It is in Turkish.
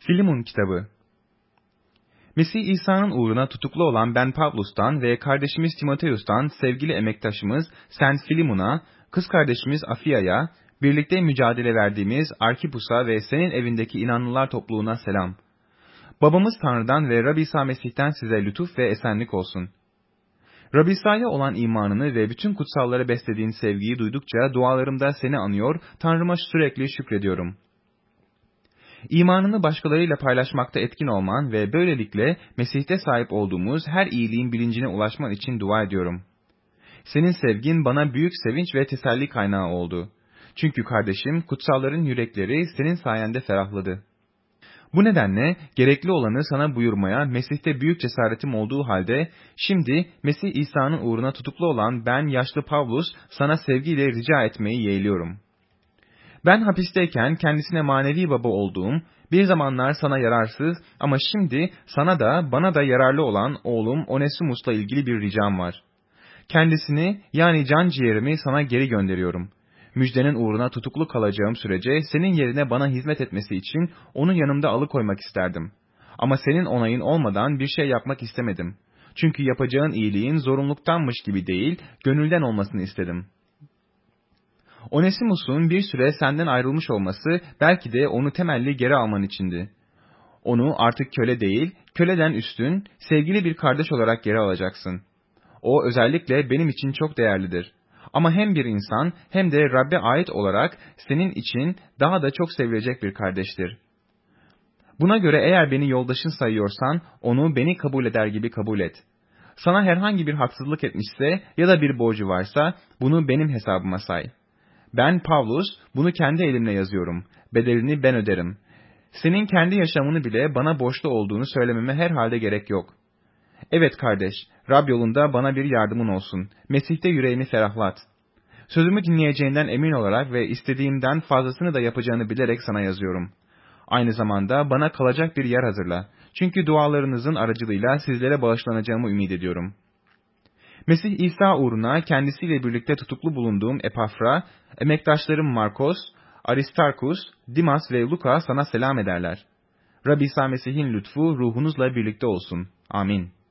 Filimon kitabı. Mesih İsa'nın uğruna tutuklu olan ben Pavlus'tan ve kardeşimiz Timoteus'tan sevgili emektaşımız Sen Filimon'a, kız kardeşimiz Afiya'ya, birlikte mücadele verdiğimiz Arkipus'a ve senin evindeki inanlılar topluluğuna selam. Babamız Tanrı'dan ve Rabbi İsa Mesih'ten size lütuf ve esenlik olsun. Rabbi İsa'ya olan imanını ve bütün kutsallara beslediğin sevgiyi duydukça dualarımda seni anıyor, Tanrı'ma sürekli şükrediyorum. İmanını başkalarıyla paylaşmakta etkin olman ve böylelikle Mesih'te sahip olduğumuz her iyiliğin bilincine ulaşman için dua ediyorum. Senin sevgin bana büyük sevinç ve teselli kaynağı oldu. Çünkü kardeşim, kutsalların yürekleri senin sayende ferahladı. Bu nedenle gerekli olanı sana buyurmaya Mesih'te büyük cesaretim olduğu halde, şimdi Mesih İsa'nın uğruna tutuklu olan ben yaşlı Pavlus sana sevgiyle rica etmeyi yeğliyorum. Ben hapisteyken kendisine manevi baba olduğum, bir zamanlar sana yararsız ama şimdi sana da bana da yararlı olan oğlum Onesimus'la ilgili bir ricam var. Kendisini yani can ciğerimi sana geri gönderiyorum. Müjdenin uğruna tutuklu kalacağım sürece senin yerine bana hizmet etmesi için onu yanımda alıkoymak isterdim. Ama senin onayın olmadan bir şey yapmak istemedim. Çünkü yapacağın iyiliğin zorunluluktanmış gibi değil, gönülden olmasını istedim. Onesimus'un bir süre senden ayrılmış olması belki de onu temelli geri alman içindi. Onu artık köle değil, köleden üstün, sevgili bir kardeş olarak geri alacaksın. O özellikle benim için çok değerlidir. Ama hem bir insan hem de Rab'be ait olarak senin için daha da çok sevilecek bir kardeştir. Buna göre eğer beni yoldaşın sayıyorsan onu beni kabul eder gibi kabul et. Sana herhangi bir haksızlık etmişse ya da bir borcu varsa bunu benim hesabıma say. Ben Pavlus, bunu kendi elimle yazıyorum. Bedelini ben öderim. Senin kendi yaşamını bile bana borçlu olduğunu söylememe herhalde gerek yok. Evet kardeş, Rab yolunda bana bir yardımın olsun. Mesih'te yüreğimi ferahlat. Sözümü dinleyeceğinden emin olarak ve istediğimden fazlasını da yapacağını bilerek sana yazıyorum. Aynı zamanda bana kalacak bir yer hazırla. Çünkü dualarınızın aracılığıyla sizlere bağışlanacağımı ümit ediyorum. Mesih İsa uğruna kendisiyle birlikte tutuklu bulunduğum Epafra, emektaşlarım Markos, Aristarkus, Dimas ve Luka sana selam ederler. Rabbi İsa Mesih'in lütfu ruhunuzla birlikte olsun. Amin.